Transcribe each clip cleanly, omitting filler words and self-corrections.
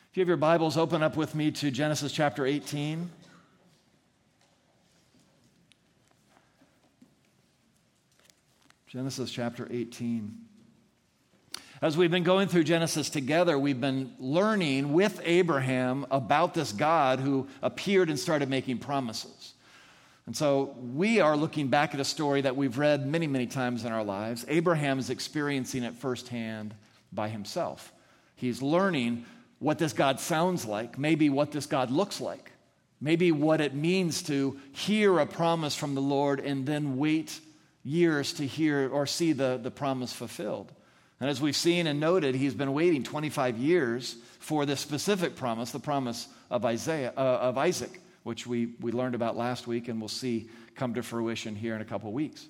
If you have your Bibles, open up with me to Genesis chapter 18. Genesis chapter 18. As we've been going through Genesis together, we've been learning with Abraham about this God who appeared and started making promises. And so we are looking back at a story that we've read many, many times in our lives. Abraham is experiencing it firsthand by himself. He's learning what this God sounds like, maybe what this God looks like, maybe what it means to hear a promise from the Lord and then wait years to hear or see the promise fulfilled. And as we've seen and noted, he's been waiting 25 years for this specific promise, the promise of Isaac, which we learned about last week and we'll see come to fruition here in a couple weeks.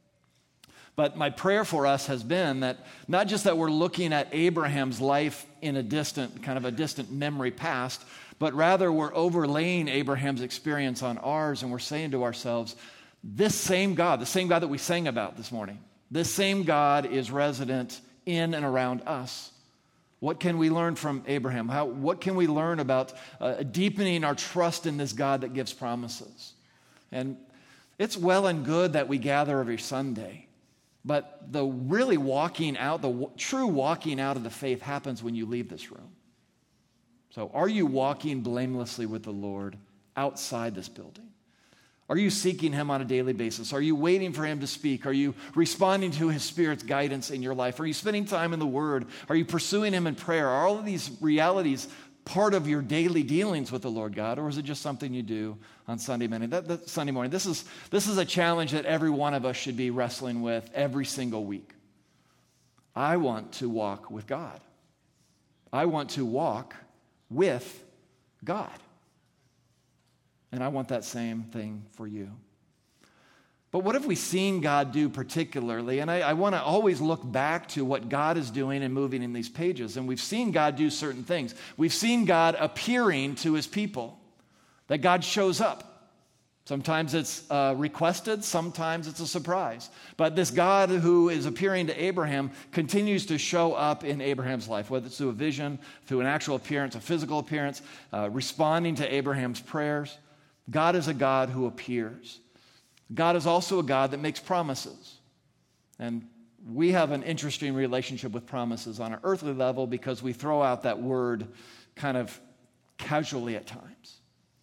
But my prayer for us has been that not just that we're looking at Abraham's life in a distant memory past, but rather we're overlaying Abraham's experience on ours and we're saying to ourselves, this same God, the same God that we sang about this morning, this same God is resident in and around us. What can we learn from Abraham? What can we learn about deepening our trust in this God that gives promises? And it's well and good that we gather every Sunday, but the really walking out, the true walking out of the faith happens when you leave this room. So are you walking blamelessly with the Lord outside this building? Are you seeking him on a daily basis? Are you waiting for him to speak? Are you responding to his Spirit's guidance in your life? Are you spending time in the Word? Are you pursuing him in prayer? Are all of these realities part of your daily dealings with the Lord God, or is it just something you do on Sunday morning? Sunday morning. This is a challenge that every one of us should be wrestling with every single week. I want to walk with God. I want to walk with God. And I want that same thing for you. But what have we seen God do particularly? And I want to always look back to what God is doing and moving in these pages. And we've seen God do certain things. We've seen God appearing to his people, that God shows up. Sometimes it's requested, sometimes it's a surprise. But this God who is appearing to Abraham continues to show up in Abraham's life, whether it's through a vision, through an actual appearance, a physical appearance, responding to Abraham's prayers. God is a God who appears. God is also a God that makes promises. And we have an interesting relationship with promises on an earthly level because we throw out that word kind of casually at times.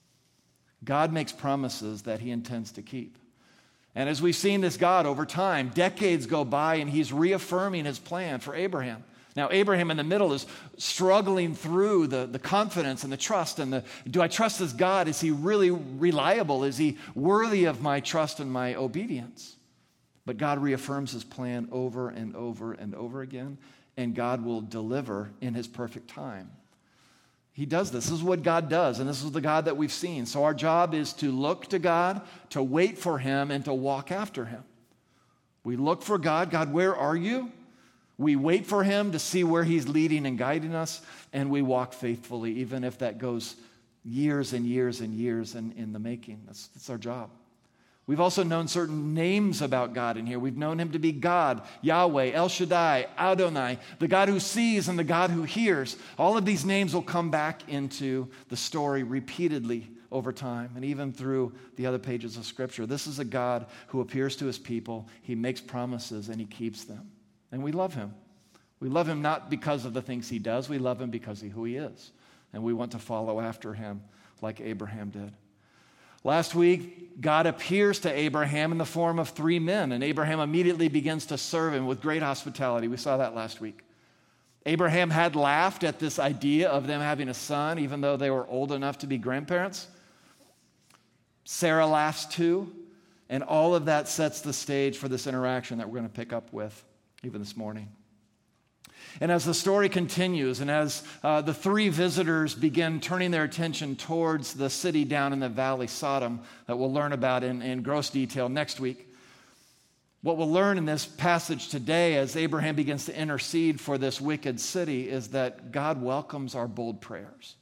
God makes promises that he intends to keep. And as we've seen this God over time, decades go by and he's reaffirming his plan for Abraham. Now, Abraham in the middle is struggling through the confidence and the trust and do I trust this God? Is he really reliable? Is he worthy of my trust and my obedience? But God reaffirms his plan over and over and over again, and God will deliver in his perfect time. He does this. This is what God does, and this is the God that we've seen. So our job is to look to God, to wait for him, and to walk after him. We look for God. God, where are you? We wait for him to see where he's leading and guiding us, and we walk faithfully, even if that goes years and years and years in the making. That's our job. We've also known certain names about God in here. We've known him to be God, Yahweh, El Shaddai, Adonai, the God who sees and the God who hears. All of these names will come back into the story repeatedly over time and even through the other pages of Scripture. This is a God who appears to his people. He makes promises and he keeps them. And we love him. We love him not because of the things he does. We love him because of who he is. And we want to follow after him like Abraham did. Last week, God appears to Abraham in the form of 3 men, and Abraham immediately begins to serve him with great hospitality. We saw that last week. Abraham had laughed at this idea of them having a son, even though they were old enough to be grandparents. Sarah laughs too, and all of that sets the stage for this interaction that we're going to pick up with even this morning. And as the story continues, and as the 3 visitors begin turning their attention towards the city down in the valley, Sodom, that we'll learn about in gross detail next week, what we'll learn in this passage today as Abraham begins to intercede for this wicked city is that God welcomes our bold prayers.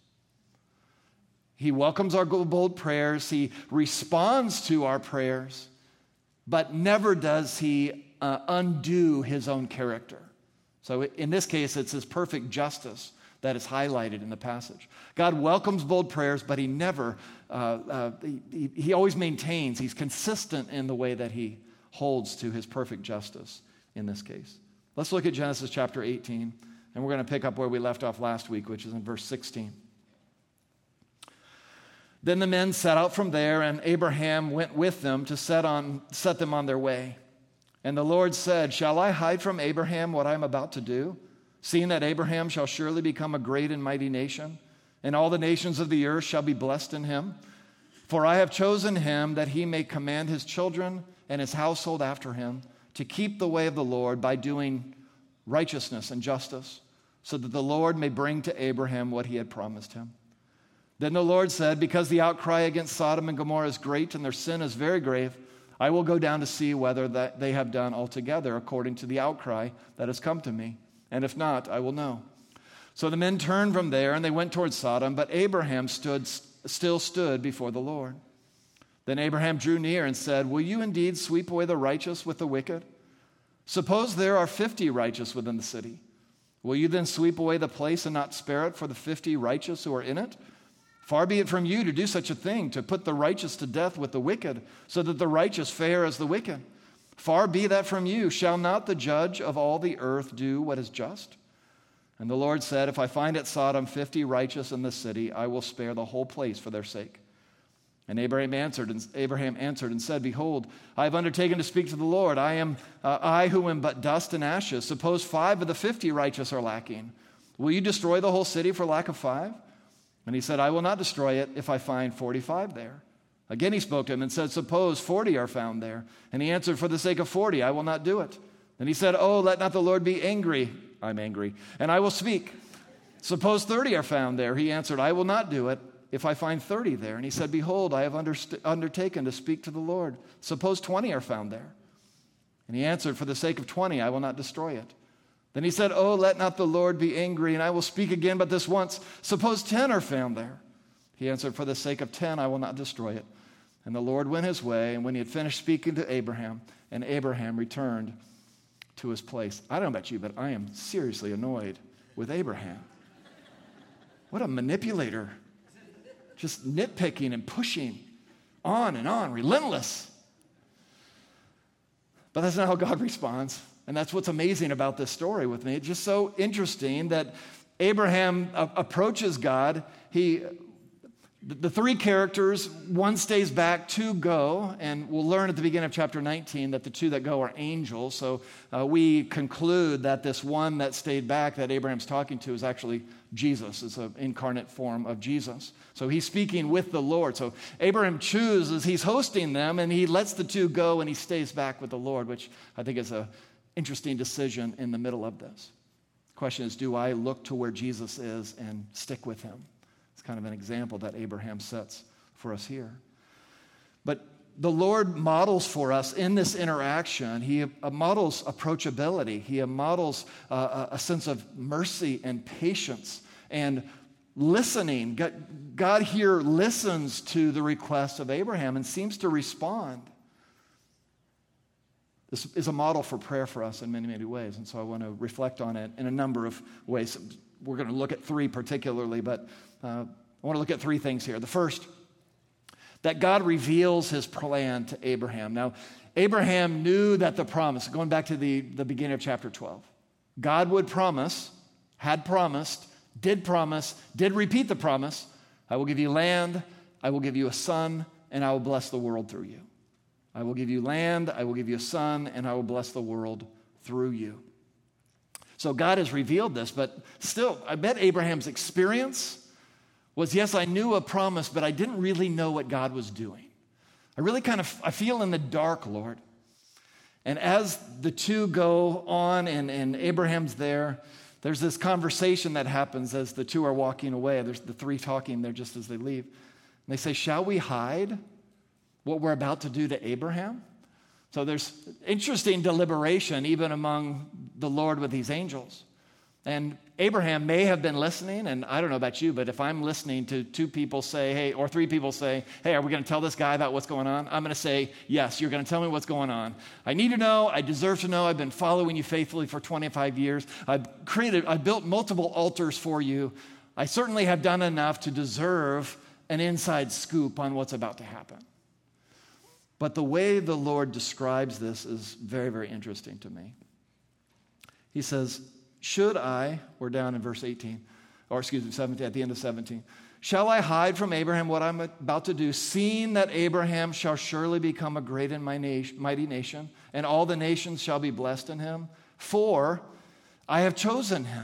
He welcomes our bold prayers. He responds to our prayers, but never does he undo his own character. So in this case, it's his perfect justice that is highlighted in the passage. God welcomes bold prayers, but he never, he always maintains, he's consistent in the way that he holds to his perfect justice in this case. Let's look at Genesis chapter 18, and we're going to pick up where we left off last week, which is in verse 16. Then the men set out from there, and Abraham went with them to set them on their way. And the Lord said, "Shall I hide from Abraham what I am about to do, seeing that Abraham shall surely become a great and mighty nation, and all the nations of the earth shall be blessed in him? For I have chosen him that he may command his children and his household after him to keep the way of the Lord by doing righteousness and justice, so that the Lord may bring to Abraham what he had promised him." Then the Lord said, "Because the outcry against Sodom and Gomorrah is great and their sin is very grave, I will go down to see whether that they have done altogether according to the outcry that has come to me. And if not, I will know." So the men turned from there and they went toward Sodom, but Abraham still stood before the Lord. Then Abraham drew near and said, "Will you indeed sweep away the righteous with the wicked? Suppose there are 50 righteous within the city. Will you then sweep away the place and not spare it for the 50 righteous who are in it? Far be it from you to do such a thing, to put the righteous to death with the wicked, so that the righteous fare as the wicked. Far be that from you. Shall not the judge of all the earth do what is just?" And the Lord said, "If I find at Sodom 50 righteous in the city, I will spare the whole place for their sake." And Abraham answered and said, "Behold, I have undertaken to speak to the Lord. I who am but dust and ashes. Suppose 5 of the 50 righteous are lacking. Will you destroy the whole city for lack of 5? And he said, "I will not destroy it if I find 45 there." Again he spoke to him and said, "Suppose 40 are found there." And he answered, "For the sake of 40, I will not do it." And he said, "Oh, let not the Lord be angry." I'm angry. "And I will speak. Suppose 30 are found there." He answered, "I will not do it if I find 30 there." And he said, "Behold, I have undertaken to speak to the Lord. Suppose 20 are found there." And he answered, "For the sake of 20, I will not destroy it." Then he said, "Oh, let not the Lord be angry, and I will speak again, but this once. Suppose 10 are found there." He answered, "For the sake of 10, I will not destroy it." And the Lord went his way, and when he had finished speaking to Abraham, and Abraham returned to his place. I don't know about you, but I am seriously annoyed with Abraham. What a manipulator. Just nitpicking and pushing on, relentless. But that's not how God responds. And that's what's amazing about this story with me. It's just so interesting that Abraham approaches God. The 3 characters, one stays back, 2 go, and we'll learn at the beginning of chapter 19 that the 2 that go are angels. So we conclude that this one that stayed back that Abraham's talking to is actually Jesus. It's an incarnate form of Jesus. So he's speaking with the Lord. So Abraham chooses, he's hosting them, and he lets the 2 go, and he stays back with the Lord, which I think is an interesting decision in the middle of this. The question is, do I look to where Jesus is and stick with him? It's kind of an example that Abraham sets for us here. But the Lord models for us in this interaction, he models approachability. He models a sense of mercy and patience and listening. God here listens to the request of Abraham and seems to respond. This is a model for prayer for us in many, many ways, and so I want to reflect on it in a number of ways. We're going to look at 3 particularly, but I want to look at 3 things here. The first, that God reveals his plan to Abraham. Now, Abraham knew that the promise, going back to the beginning of chapter 12, God would promise, had promised, did repeat the promise, "I will give you land, I will give you a son, and I will bless the world through you." I will give you land, I will give you a son, and I will bless the world through you. So God has revealed this, but still, I bet Abraham's experience was, yes, I knew a promise, but I didn't really know what God was doing. I feel in the dark, Lord. And as the 2 go on and Abraham's there's this conversation that happens as the 2 are walking away. There's the 3 talking there just as they leave. And they say, "Shall we hide what we're about to do to Abraham?" So there's interesting deliberation even among the Lord with these angels. And Abraham may have been listening, and I don't know about you, but if I'm listening to two people say, hey, or three people say, hey, are we going to tell this guy about what's going on? I'm going to say, yes, you're going to tell me what's going on. I need to know. I deserve to know. I've been following you faithfully for 25 years. I built multiple altars for you. I certainly have done enough to deserve an inside scoop on what's about to happen. But the way the Lord describes this is very, very interesting to me. He says, should I, we're down in verse 17, at the end of 17. Shall I hide from Abraham what I'm about to do, seeing that Abraham shall surely become a great and mighty nation, and all the nations shall be blessed in him? For I have chosen him.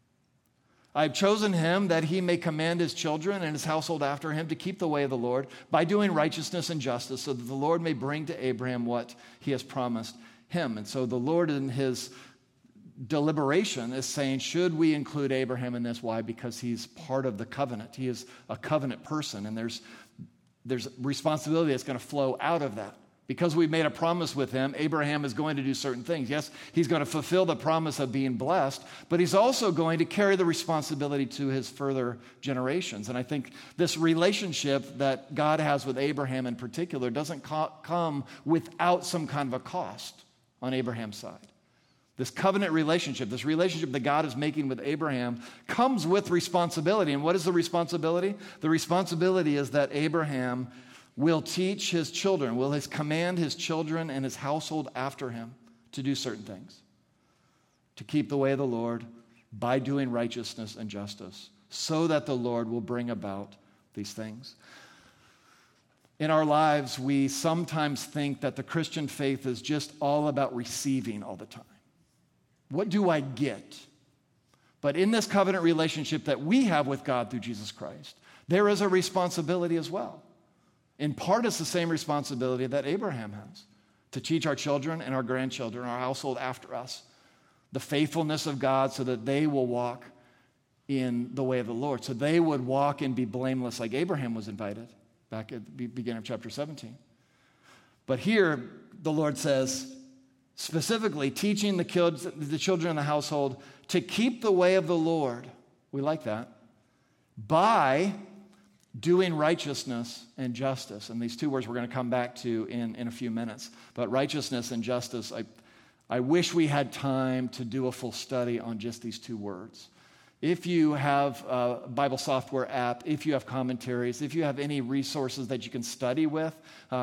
I have chosen him that he may command his children and his household after him to keep the way of the Lord by doing righteousness and justice, so that the Lord may bring to Abraham what he has promised him. And so the Lord in his deliberation is saying, should we include Abraham in this? Why? Because he's part of the covenant. He is a covenant person, and there's responsibility that's going to flow out of that. Because we've made a promise with him, Abraham is going to do certain things. Yes, he's going to fulfill the promise of being blessed, but he's also going to carry the responsibility to his further generations. And I think this relationship that God has with Abraham in particular doesn't come without some kind of a cost on Abraham's side. This covenant relationship, this relationship that God is making with Abraham, comes with responsibility. And what is the responsibility? The responsibility is that Abraham will teach his children, will command his children and his household after him to do certain things, to keep the way of the Lord by doing righteousness and justice, so that the Lord will bring about these things. In our lives, we sometimes think that the Christian faith is just all about receiving all the time. What do I get? But in this covenant relationship that we have with God through Jesus Christ, there is a responsibility as well. In part, it's the same responsibility that Abraham has, to teach our children and our grandchildren, our household after us, the faithfulness of God so that they will walk in the way of the Lord. So they would walk and be blameless like Abraham was invited back at the beginning of chapter 17. But here, the Lord says, specifically teaching the children in the household to keep the way of the Lord. We like that. By doing righteousness and justice. And these two words we're going to come back to in a few minutes. But righteousness and justice, I wish we had time to do a full study on just these two words. If you have a Bible software app, if you have commentaries, if you have any resources that you can study with,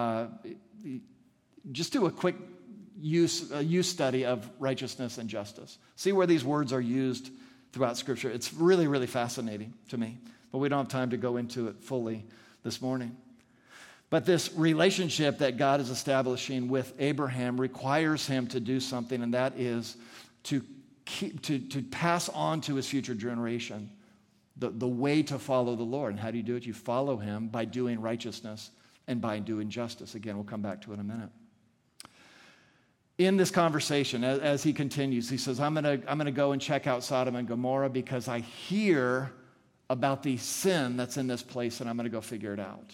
just do a quick use study of righteousness and justice. See where these words are used throughout Scripture. It's really, really fascinating to me, but we don't have time to go into it fully this morning. But this relationship that God is establishing with Abraham requires him to do something, and that is to pass on to his future generation the way to follow the Lord. And how do you do it? You follow him by doing righteousness and by doing justice. Again, we'll come back to it in a minute. In this conversation, as he continues, he says, I'm gonna go and check out Sodom and Gomorrah because I hear about the sin that's in this place, and I'm going to go figure it out.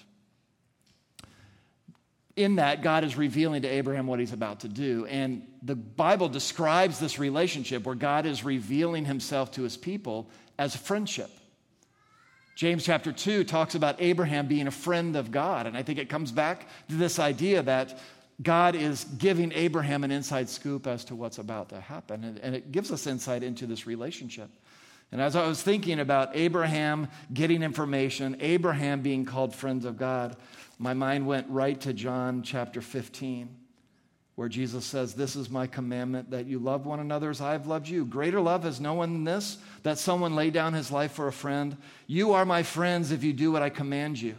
In that, God is revealing to Abraham what he's about to do, and the Bible describes this relationship where God is revealing himself to his people as a friendship. James chapter 2 talks about Abraham being a friend of God, and I think it comes back to this idea that God is giving Abraham an inside scoop as to what's about to happen, and it gives us insight into this relationship. And as I was thinking about Abraham getting information, Abraham being called friends of God, my mind went right to John chapter 15, where Jesus says, this is my commandment, that you love one another as I have loved you. Greater love has no one than this, that someone lay down his life for a friend. You are my friends if you do what I command you.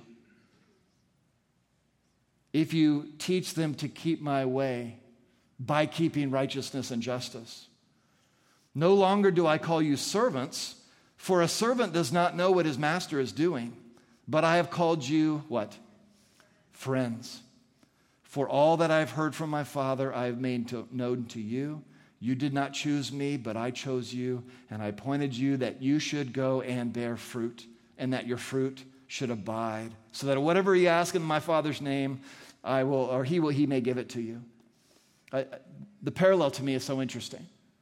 If you teach them to keep my way by keeping righteousness and justice. No longer do I call you servants, for a servant does not know what his master is doing. But I have called you, what? Friends. For all that I have heard from my Father, I have made known to you. You did not choose me, but I chose you, and I appointed you that you should go and bear fruit, and that your fruit should abide, so that whatever you ask in my Father's name, I will, or he may give it to you. The parallel to me is so interesting.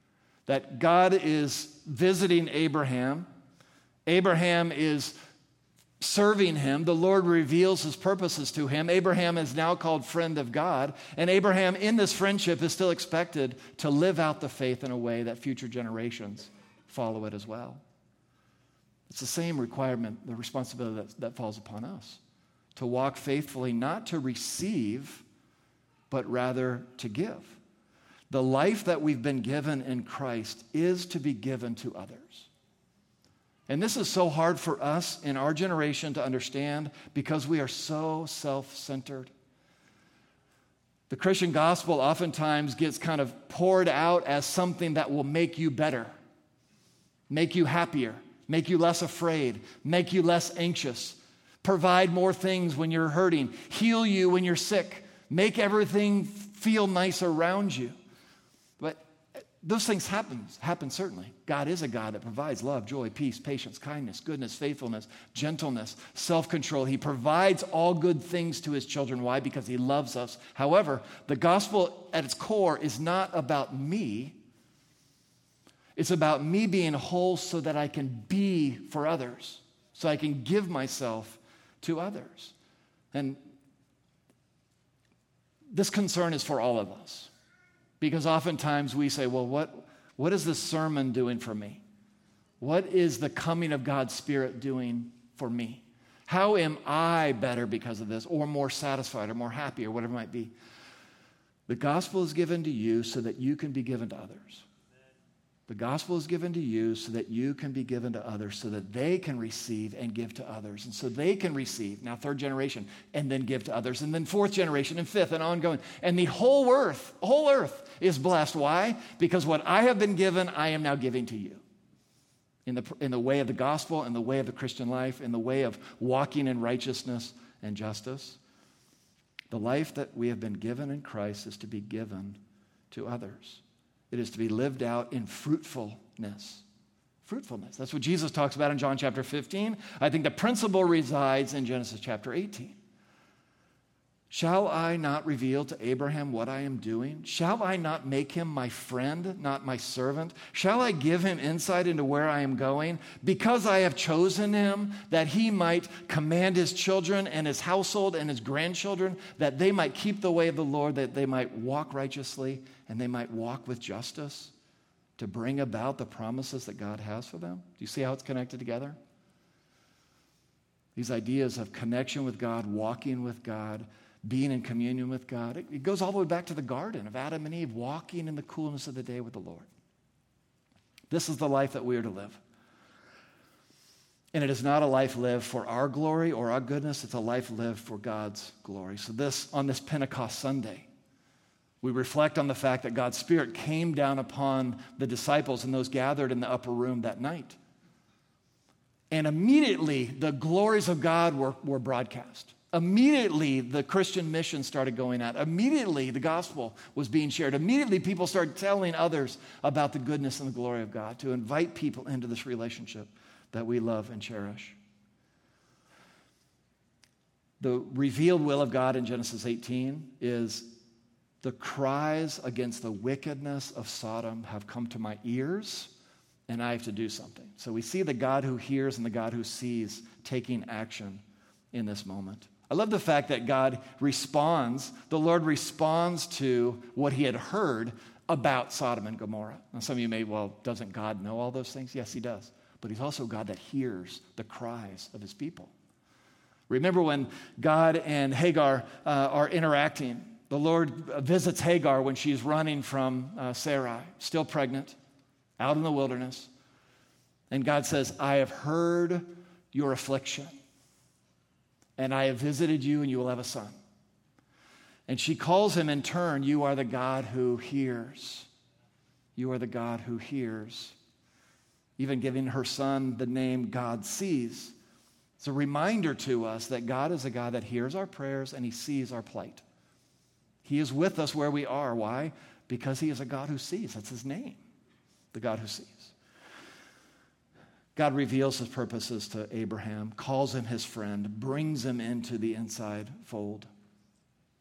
That God is visiting Abraham. Abraham is serving him. The Lord reveals his purposes to him. Abraham is now called friend of God. And Abraham, in this friendship, is still expected to live out the faith in a way that future generations follow it as well. It's the same requirement, the responsibility that falls upon us. To walk faithfully, not to receive, but rather to give. The life that we've been given in Christ is to be given to others. And this is so hard for us in our generation to understand because we are so self-centered. The Christian gospel oftentimes gets kind of poured out as something that will make you better, make you happier, make you less afraid, make you less anxious, provide more things when you're hurting, heal you when you're sick, make everything feel nice around you. But those things happen certainly. God is a God that provides love, joy, peace, patience, kindness, goodness, faithfulness, gentleness, self-control. He provides all good things to his children. Why? Because he loves us. However, the gospel at its core is not about me. It's about me being whole so that I can be for others, so I can give myself to others. And this concern is for all of us. Because oftentimes we say, well, what is this sermon doing for me? What is the coming of God's Spirit doing for me? How am I better because of this, or more satisfied, or more happy, or whatever it might be? The gospel is given to you so that you can be given to others. The gospel is given to you so that you can be given to others, so that they can receive and give to others. And so they can receive, now third generation, and then give to others. And then fourth generation, and fifth, and ongoing. And the whole earth is blessed. Why? Because what I have been given, I am now giving to you. In the way of the gospel, in the way of the Christian life, in the way of walking in righteousness and justice. The life that we have been given in Christ is to be given to others. It is to be lived out in fruitfulness. Fruitfulness. That's what Jesus talks about in John chapter 15. I think the principle resides in Genesis chapter 18. Shall I not reveal to Abraham what I am doing? Shall I not make him my friend, not my servant? Shall I give him insight into where I am going? Because I have chosen him, that he might command his children and his household and his grandchildren, that they might keep the way of the Lord, that they might walk righteously and they might walk with justice to bring about the promises that God has for them. Do you see how it's connected together? These ideas of connection with God, walking with God, being in communion with God. It goes all the way back to the garden of Adam and Eve, walking in the coolness of the day with the Lord. This is the life that we are to live. And it is not a life lived for our glory or our goodness. It's a life lived for God's glory. So on this Pentecost Sunday, we reflect on the fact that God's Spirit came down upon the disciples and those gathered in the upper room that night. And immediately, the glories of God were broadcast. Immediately, the Christian mission started going out. Immediately, the gospel was being shared. Immediately, people started telling others about the goodness and the glory of God, to invite people into this relationship that we love and cherish. The revealed will of God in Genesis 18 is the cries against the wickedness of Sodom have come to my ears, and I have to do something. So we see the God who hears and the God who sees taking action in this moment. I love the fact that God responds, the Lord responds to what he had heard about Sodom and Gomorrah. Now some of you may, well, doesn't God know all those things? Yes, he does. But he's also God that hears the cries of his people. Remember when God and Hagar are interacting, the Lord visits Hagar when she's running from Sarai, still pregnant, out in the wilderness. And God says, I have heard your affliction. And I have visited you, and you will have a son. And she calls him in turn, you are the God who hears. You are the God who hears. Even giving her son the name God sees. It's a reminder to us that God is a God that hears our prayers and he sees our plight. He is with us where we are. Why? Because he is a God who sees. That's his name, the God who sees. God reveals his purposes to Abraham, calls him his friend, brings him into the inside fold.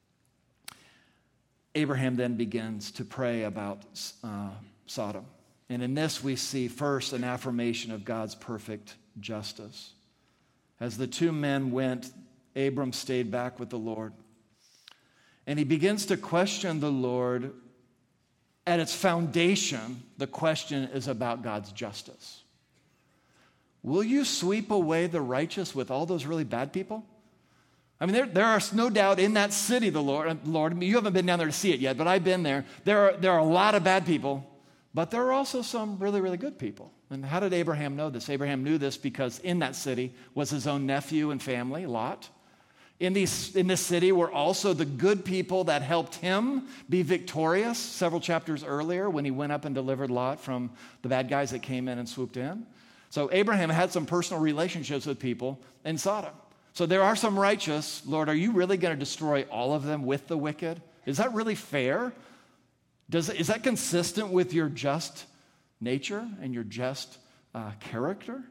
Abraham then begins to pray about Sodom And in this we see first an affirmation of God's perfect justice. As the two men went, Abram stayed back with the Lord. And he begins to question the Lord. At its foundation, the question is about God's justice. Will you sweep away the righteous with all those really bad people? I mean, there are no doubt in that city, the Lord, I mean, you haven't been down there to see it yet, but I've been there. There are a lot of bad people, but there are also some really, really good people. And how did Abraham know this? Abraham knew this because in that city was his own nephew and family, Lot. In this city were also the good people that helped him be victorious several chapters earlier when he went up and delivered Lot from the bad guys that came in and swooped in. So Abraham had some personal relationships with people in Sodom. So there are some righteous. Lord, are you really going to destroy all of them with the wicked? Is that really fair? Is that consistent with your just nature and your just character?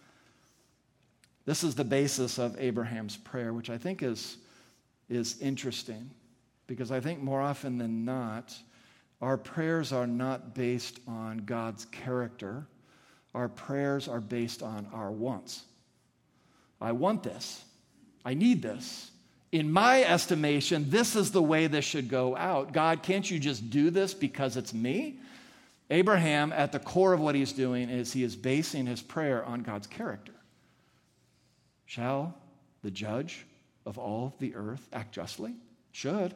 This is the basis of Abraham's prayer, which I think is interesting, because I think more often than not, our prayers are not based on God's character. Our prayers are based on our wants. I want this. I need this. In my estimation, this is the way this should go out. God, can't you just do this because it's me? Abraham, at the core of what he's doing, is he is basing his prayer on God's character. Shall the judge of all the earth act justly? Should.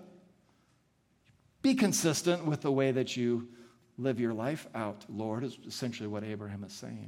Be consistent with the way that you live your life out, Lord, is essentially what Abraham is saying.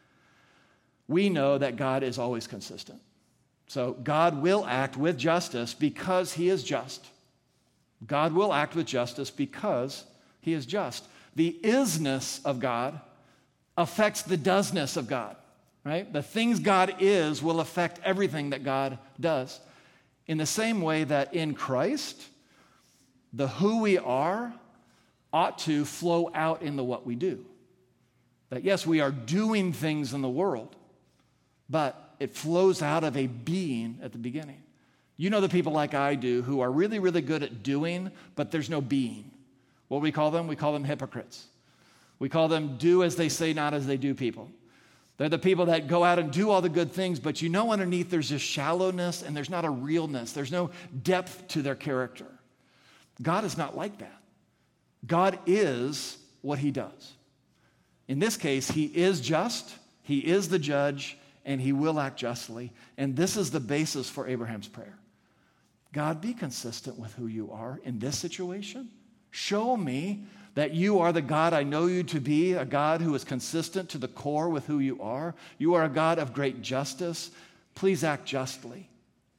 We know that God is always consistent. So God will act with justice because he is just. God will act with justice because he is just. The isness of God affects the doesness of God. Right? The things God is will affect everything that God does. In the same way that in Christ, the who we are ought to flow out into what we do. That yes, we are doing things in the world, but it flows out of a being at the beginning. You know the people like I do who are really, really good at doing, but there's no being. What do we call them? We call them hypocrites. We call them do as they say, not as they do people. They're the people that go out and do all the good things, but you know underneath there's just shallowness and there's not a realness. There's no depth to their character. God is not like that. God is what he does. In this case, he is just, he is the judge, and he will act justly. And this is the basis for Abraham's prayer. God, be consistent with who you are in this situation. Show me that you are the God I know you to be, a God who is consistent to the core with who you are. You are a God of great justice. Please act justly.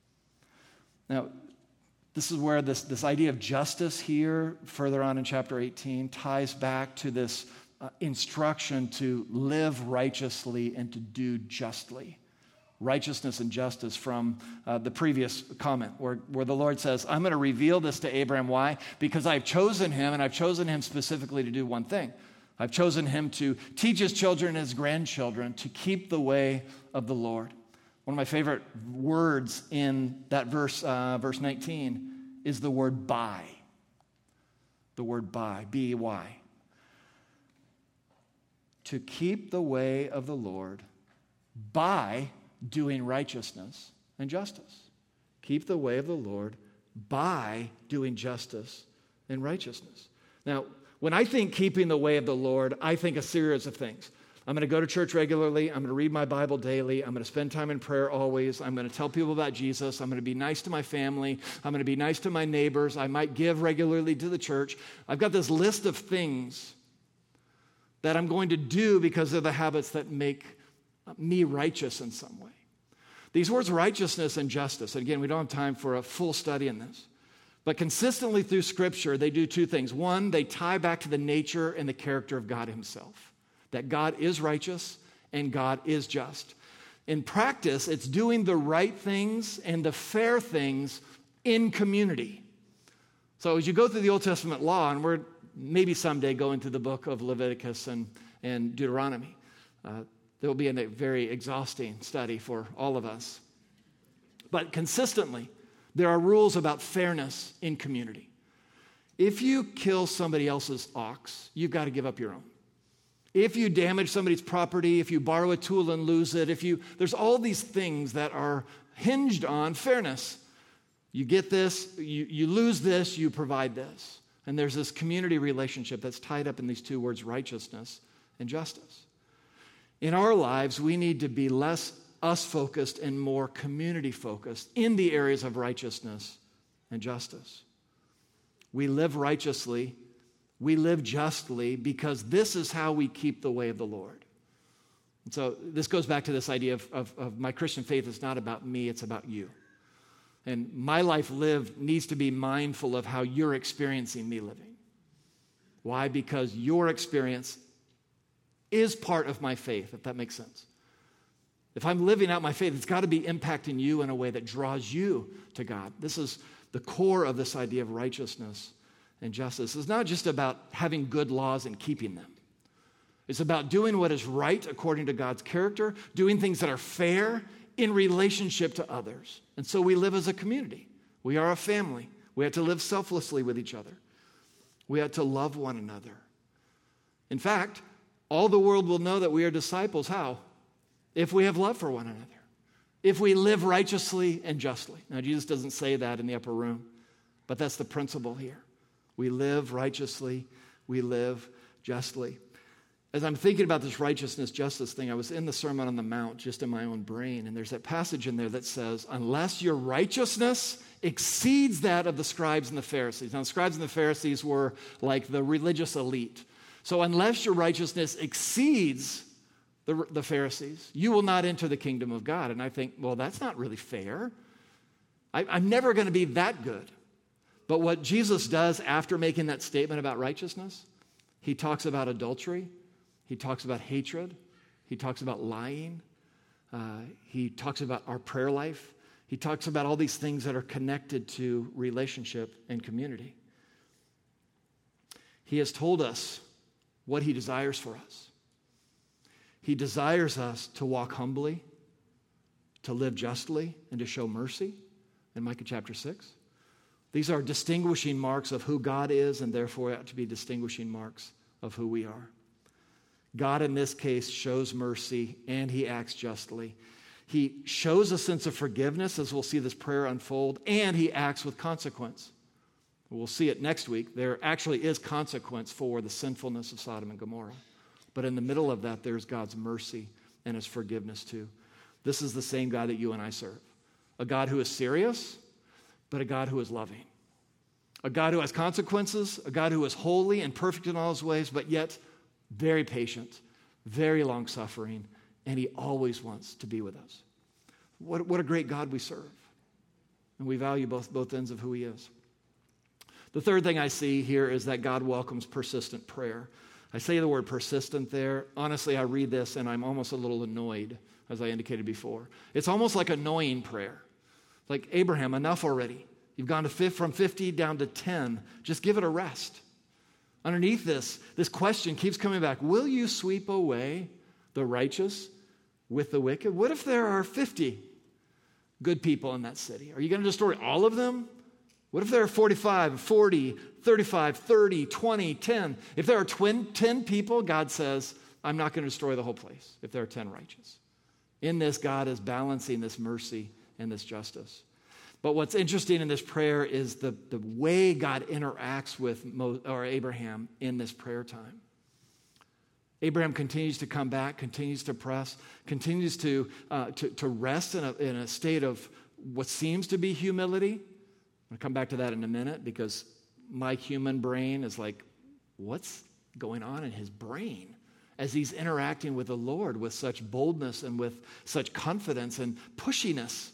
Now, this is where this idea of justice here, further on in chapter 18, ties back to this instruction to live righteously and to do justly. Righteousness and justice from the previous comment where the Lord says, I'm going to reveal this to Abraham. Why? Because I've chosen him, and I've chosen him specifically to do one thing. I've chosen him to teach his children and his grandchildren to keep the way of the Lord. One of my favorite words in that verse 19, is the word by. The word by, B-Y. To keep the way of the Lord by doing righteousness and justice. Keep the way of the Lord by doing justice and righteousness. Now, when I think keeping the way of the Lord, I think a series of things. I'm going to go to church regularly. I'm going to read my Bible daily. I'm going to spend time in prayer always. I'm going to tell people about Jesus. I'm going to be nice to my family. I'm going to be nice to my neighbors. I might give regularly to the church. I've got this list of things that I'm going to do because they're the habits that make me righteous in some way. These words righteousness and justice, and again, we don't have time for a full study in this, but consistently through Scripture, they do two things. One, they tie back to the nature and the character of God himself, that God is righteous and God is just. In practice, it's doing the right things and the fair things in community. So as you go through the Old Testament law, and we're maybe someday go into the book of Leviticus and Deuteronomy, there will be a very exhausting study for all of us. But consistently, there are rules about fairness in community. If you kill somebody else's ox, you've got to give up your own. If you damage somebody's property, if you borrow a tool and lose it, there's all these things that are hinged on fairness. You get this, you lose this, you provide this. And there's this community relationship that's tied up in these two words, righteousness and justice. In our lives, we need to be less us-focused and more community-focused in the areas of righteousness and justice. We live righteously, we live justly, because this is how we keep the way of the Lord. And so this goes back to this idea of my Christian faith is not about me, it's about you. And my life lived needs to be mindful of how you're experiencing me living. Why? Because your experience is part of my faith, if that makes sense. If I'm living out my faith, it's got to be impacting you in a way that draws you to God. This is the core of this idea of righteousness and justice. It's not just about having good laws and keeping them. It's about doing what is right according to God's character, doing things that are fair in relationship to others. And so we live as a community. We are a family. We have to live selflessly with each other. We have to love one another. In fact, all the world will know that we are disciples. How? If we have love for one another. If we live righteously and justly. Now, Jesus doesn't say that in the upper room, but that's the principle here. We live righteously. We live justly. As I'm thinking about this righteousness, justice thing, I was in the Sermon on the Mount just in my own brain, and there's that passage in there that says, unless your righteousness exceeds that of the scribes and the Pharisees. Now, the scribes and the Pharisees were like the religious elite. So unless your righteousness exceeds the Pharisees, you will not enter the kingdom of God. And I think, well, that's not really fair. I'm never going to be that good. But what Jesus does after making that statement about righteousness, he talks about adultery. He talks about hatred. He talks about lying. He talks about our prayer life. He talks about all these things that are connected to relationship and community. He has told us what he desires for us. He desires us to walk humbly, to live justly, and to show mercy in Micah chapter 6. These are distinguishing marks of who God is, and therefore ought to be distinguishing marks of who we are. God, in this case, shows mercy, and he acts justly. He shows a sense of forgiveness, as we'll see this prayer unfold, and he acts with consequence. We'll see it next week. There actually is consequence for the sinfulness of Sodom and Gomorrah. But in the middle of that, there's God's mercy and his forgiveness too. This is the same God that you and I serve. A God who is serious, but a God who is loving. A God who has consequences, a God who is holy and perfect in all his ways, but yet very patient, very long-suffering, and he always wants to be with us. What a great God we serve. And we value both ends of who he is. The third thing I see here is that God welcomes persistent prayer. I say the word persistent there. Honestly, I read this and I'm almost a little annoyed, as I indicated before. It's almost like annoying prayer. Like, Abraham, enough already. You've gone from 50 down to 10. Just give it a rest. Underneath this question keeps coming back. Will you sweep away the righteous with the wicked? What if there are 50 good people in that city? Are you going to destroy all of them? What if there are 45, 40, 35, 30, 20, 10? If there are 10 people, God says, I'm not going to destroy the whole place if there are 10 righteous. In this, God is balancing this mercy and this justice. But what's interesting in this prayer is the way God interacts with Abraham in this prayer time. Abraham continues to come back, continues to press, continues to rest in a state of what seems to be humility. I'll come back to that in a minute because my human brain is like, what's going on in his brain as he's interacting with the Lord with such boldness and with such confidence and pushiness?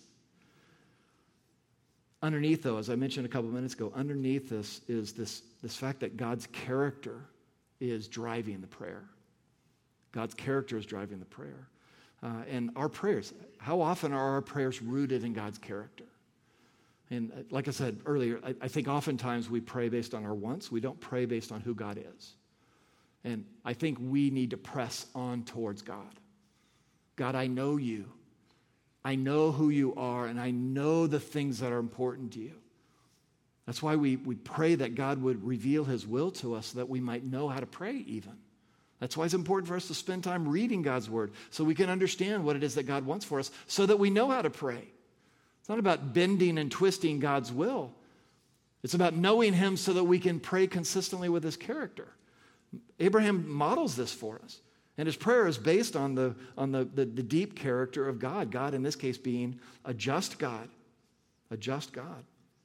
Underneath, though, as I mentioned a couple minutes ago, underneath this is this fact that God's character is driving the prayer. God's character is driving the prayer. And our prayers, how often are our prayers rooted in God's character? And like I said earlier, I think oftentimes we pray based on our wants. We don't pray based on who God is. And I think we need to press on towards God. God, I know you. I know who you are, and I know the things that are important to you. That's why we pray that God would reveal his will to us so that we might know how to pray even. That's why it's important for us to spend time reading God's word so we can understand what it is that God wants for us so that we know how to pray. It's not about bending and twisting God's will. It's about knowing him so that we can pray consistently with his character. Abraham models this for us. And his prayer is based on the deep character of God. God, in this case, being a just God. A just God.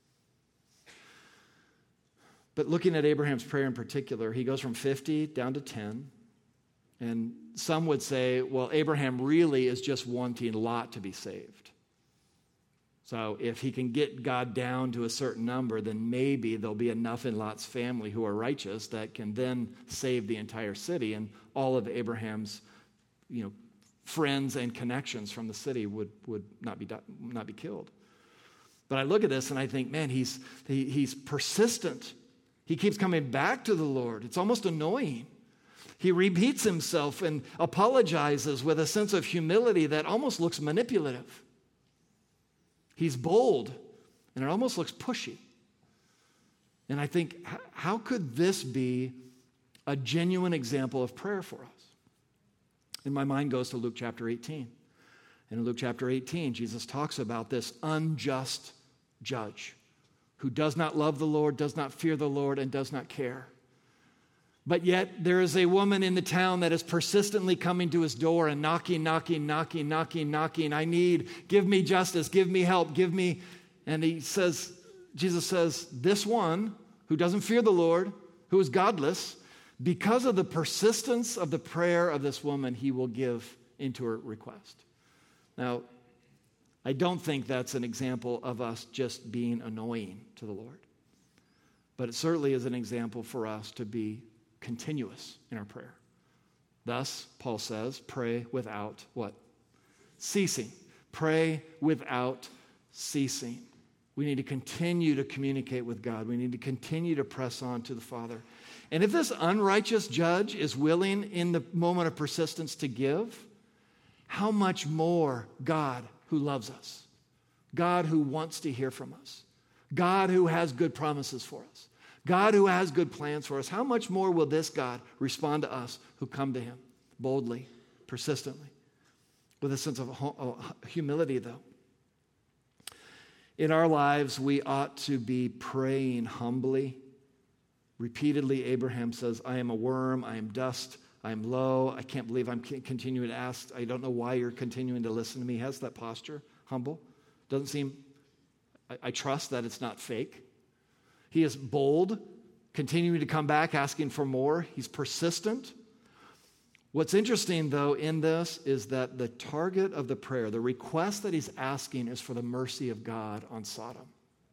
But looking at Abraham's prayer in particular, he goes from 50 down to 10. And some would say, well, Abraham really is just wanting Lot to be saved. So if he can get God down to a certain number, then maybe there'll be enough in Lot's family who are righteous that can then save the entire city, and all of Abraham's, friends and connections from the city would not be killed. But I look at this and I think, man, he's persistent. He keeps coming back to the Lord. It's almost annoying. He repeats himself and apologizes with a sense of humility that almost looks manipulative. He's bold, and it almost looks pushy. And I think, how could this be a genuine example of prayer for us? And my mind goes to Luke chapter 18. And in Luke chapter 18, Jesus talks about this unjust judge who does not love the Lord, does not fear the Lord, and does not care. But yet there is a woman in the town that is persistently coming to his door and knocking. Give me justice, give me help, give me. And Jesus says, this one who doesn't fear the Lord, who is godless, because of the persistence of the prayer of this woman, he will give into her request. Now, I don't think that's an example of us just being annoying to the Lord. But it certainly is an example for us to be continuous in our prayer. Thus, Paul says, pray without what? Ceasing. Pray without ceasing. We need to continue to communicate with God. We need to continue to press on to the Father. And if this unrighteous judge is willing in the moment of persistence to give, how much more God who loves us, God who wants to hear from us, God who has good promises for us, God who has good plans for us, how much more will this God respond to us who come to him boldly, persistently, with a sense of humility, though? In our lives, we ought to be praying humbly. Repeatedly, Abraham says, I am a worm, I am dust, I am low, I can't believe I'm continuing to ask. I don't know why you're continuing to listen to me. He has that posture, humble. Doesn't seem, I trust that it's not fake. He is bold, continuing to come back, asking for more. He's persistent. What's interesting, though, in this is that the target of the prayer, the request that he's asking, is for the mercy of God on Sodom.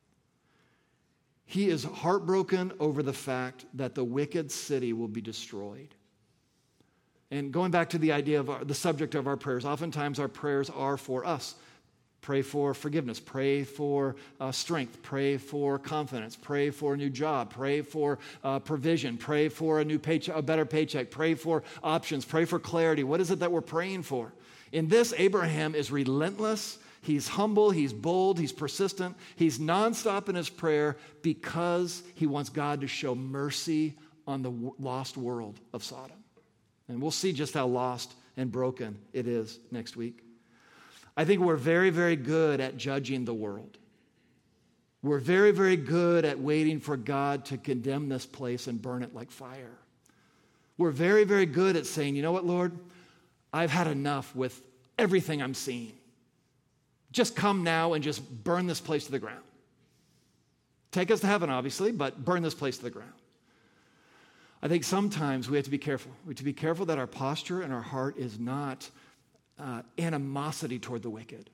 He is heartbroken over the fact that the wicked city will be destroyed. And going back to the idea of the subject of our prayers, oftentimes our prayers are for us. Pray for forgiveness, pray for strength, pray for confidence, pray for a new job, pray for provision, pray for a new paycheck, a better paycheck, pray for options, pray for clarity. What is it that we're praying for? In this, Abraham is relentless. He's humble, he's bold, he's persistent. He's nonstop in his prayer because he wants God to show mercy on the lost world of Sodom. And we'll see just how lost and broken it is next week. I think we're very, very good at judging the world. We're very, very good at waiting for God to condemn this place and burn it like fire. We're very, very good at saying, you know what, Lord? I've had enough with everything I'm seeing. Just come now and just burn this place to the ground. Take us to heaven, obviously, but burn this place to the ground. I think sometimes we have to be careful. We have to be careful that our posture and our heart is not animosity toward the wicked.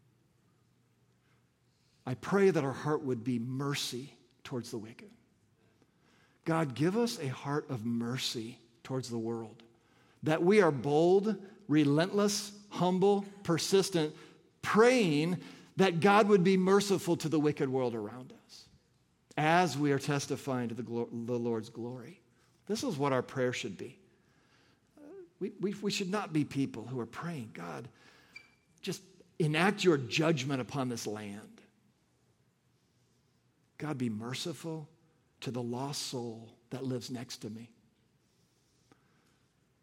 I pray that our heart would be mercy towards the wicked. God, give us a heart of mercy towards the world, that we are bold, relentless, humble, persistent, praying that God would be merciful to the wicked world around us as we are testifying to the Lord's glory. This is what our prayer should be. We should not be people who are praying, God, just enact your judgment upon this land. God, be merciful to the lost soul that lives next to me.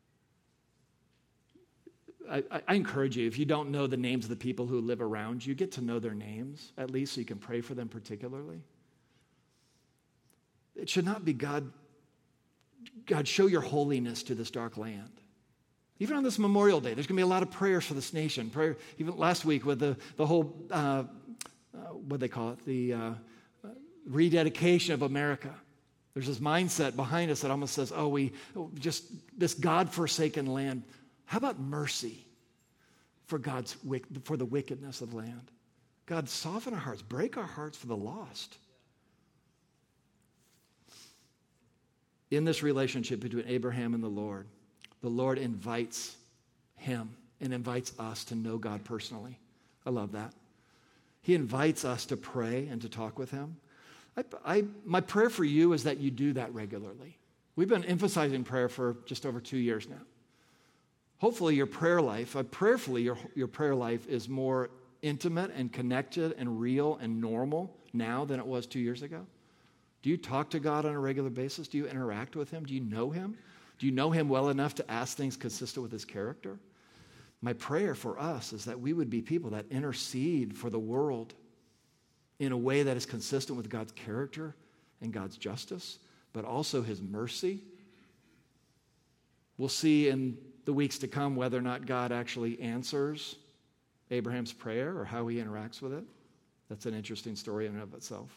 I encourage you, if you don't know the names of the people who live around you, get to know their names, at least, so you can pray for them particularly. It should not be, God, show your holiness to this dark land. Even on this Memorial Day, there's going to be a lot of prayers for this nation. Prayer, even last week with the whole, what they call it, the rededication of America. There's this mindset behind us that almost says, just this God-forsaken land. How about mercy for the wickedness of the land? God, soften our hearts, break our hearts for the lost. In this relationship between Abraham and the Lord invites him and invites us to know God personally. I love that. He invites us to pray and to talk with him. My prayer for you is that you do that regularly. We've been emphasizing prayer for just over 2 years now. Hopefully your prayer life, prayerfully your prayer life is more intimate and connected and real and normal now than it was 2 years ago. Do you talk to God on a regular basis? Do you interact with him? Do you know him? Do you know him well enough to ask things consistent with his character? My prayer for us is that we would be people that intercede for the world in a way that is consistent with God's character and God's justice, but also his mercy. We'll see in the weeks to come whether or not God actually answers Abraham's prayer or how he interacts with it. That's an interesting story in and of itself.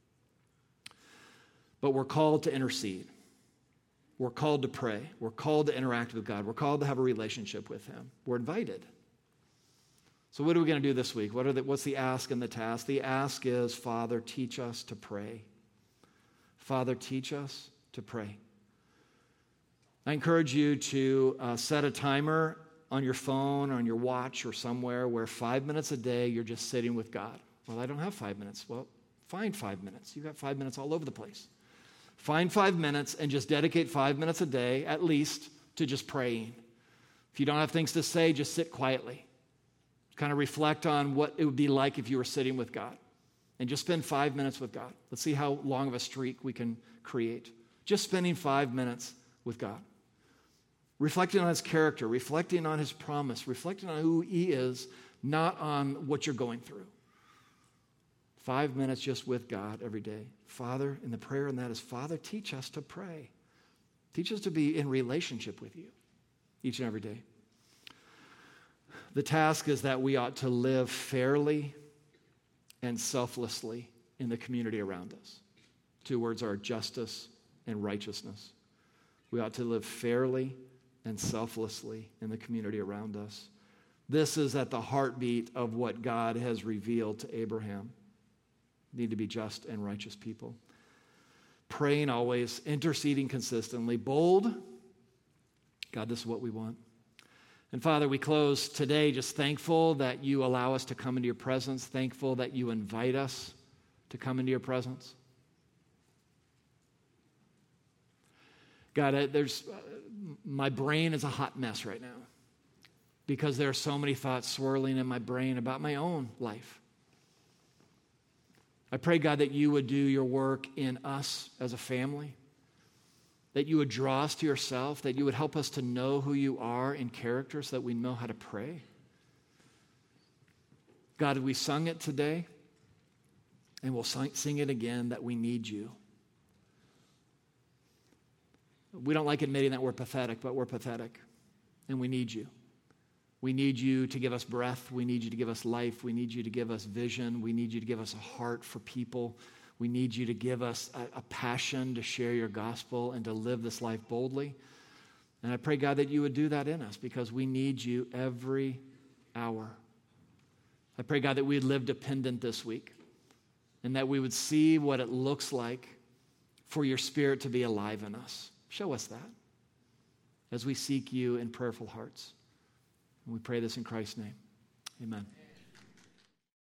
But we're called to intercede. We're called to pray. We're called to interact with God. We're called to have a relationship with him. We're invited. So what are we going to do this week? What's the ask and the task? The ask is, Father, teach us to pray. Father, teach us to pray. I encourage you to set a timer on your phone, or on your watch, or somewhere where 5 minutes a day you're just sitting with God. Well, I don't have 5 minutes. Well, find 5 minutes. You've got 5 minutes all over the place. Find 5 minutes and just dedicate 5 minutes a day, at least, to just praying. If you don't have things to say, just sit quietly. Kind of reflect on what it would be like if you were sitting with God. And just spend 5 minutes with God. Let's see how long of a streak we can create. Just spending 5 minutes with God. Reflecting on his character, reflecting on his promise, reflecting on who he is, not on what you're going through. 5 minutes just with God every day. Father, and the prayer in that is, Father, teach us to pray. Teach us to be in relationship with you each and every day. The task is that we ought to live fairly and selflessly in the community around us. 2 words are justice and righteousness. We ought to live fairly and selflessly in the community around us. This is at the heartbeat of what God has revealed to Abraham. Need to be just and righteous people. Praying always, interceding consistently, bold. God, this is what we want. And Father, we close today just thankful that you allow us to come into your presence, thankful that you invite us to come into your presence. God, my brain is a hot mess right now because there are so many thoughts swirling in my brain about my own life. I pray, God, that you would do your work in us as a family, that you would draw us to yourself, that you would help us to know who you are in character so that we know how to pray. God, we sung it today, and we'll sing it again, that we need you. We don't like admitting that we're pathetic, but we're pathetic, and we need you. We need you to give us breath. We need you to give us life. We need you to give us vision. We need you to give us a heart for people. We need you to give us a passion to share your gospel and to live this life boldly. And I pray, God, that you would do that in us because we need you every hour. I pray, God, that we'd live dependent this week and that we would see what it looks like for your Spirit to be alive in us. Show us that as we seek you in prayerful hearts. And we pray this in Christ's name. Amen.